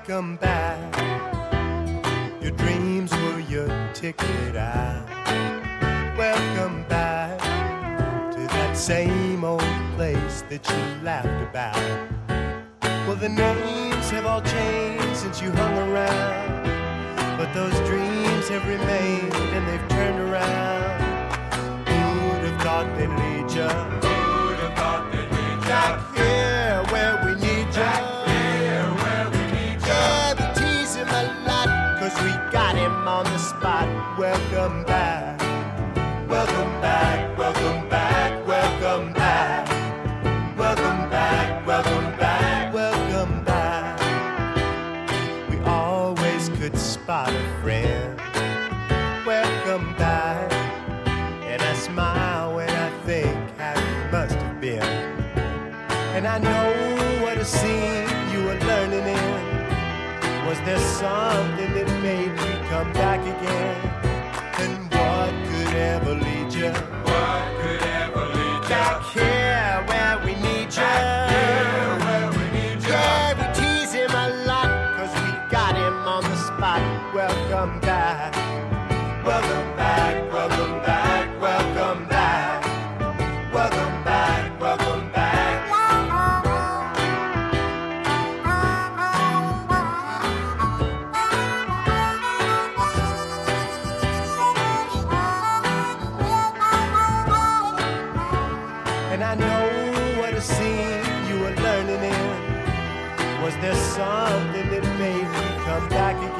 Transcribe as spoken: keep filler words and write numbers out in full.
welcome back. Your dreams were your ticket out. Welcome back to that same old place that you laughed about. Well, the names have all changed since you hung around, but those dreams have remained and they've turned around. Who'd have thought they'd lead ya? Who'd have thought they'd lead ya? Back here where we need ya. Back here where we need ya. Yeah, we tease him a lot, cause we got him on the spot. Welcome back. Welcome back, welcome back, welcome back. Welcome back, welcome back, welcome back. We always could spot a friend. Welcome back. And I smile when I think how you must have been. And I know what a scene you were learning in. Was there something that made you come back again? And what could ever lead you? What could ever lead ya? Back here where we need you. Back here where we need ya. Yeah, we tease him a lot, cause we got him on the spot. Welcome back. Welcome back, welcome back, welcome back. Welcome back, welcome back. And I know what a scene you were learning in. Was there something that made you come back again?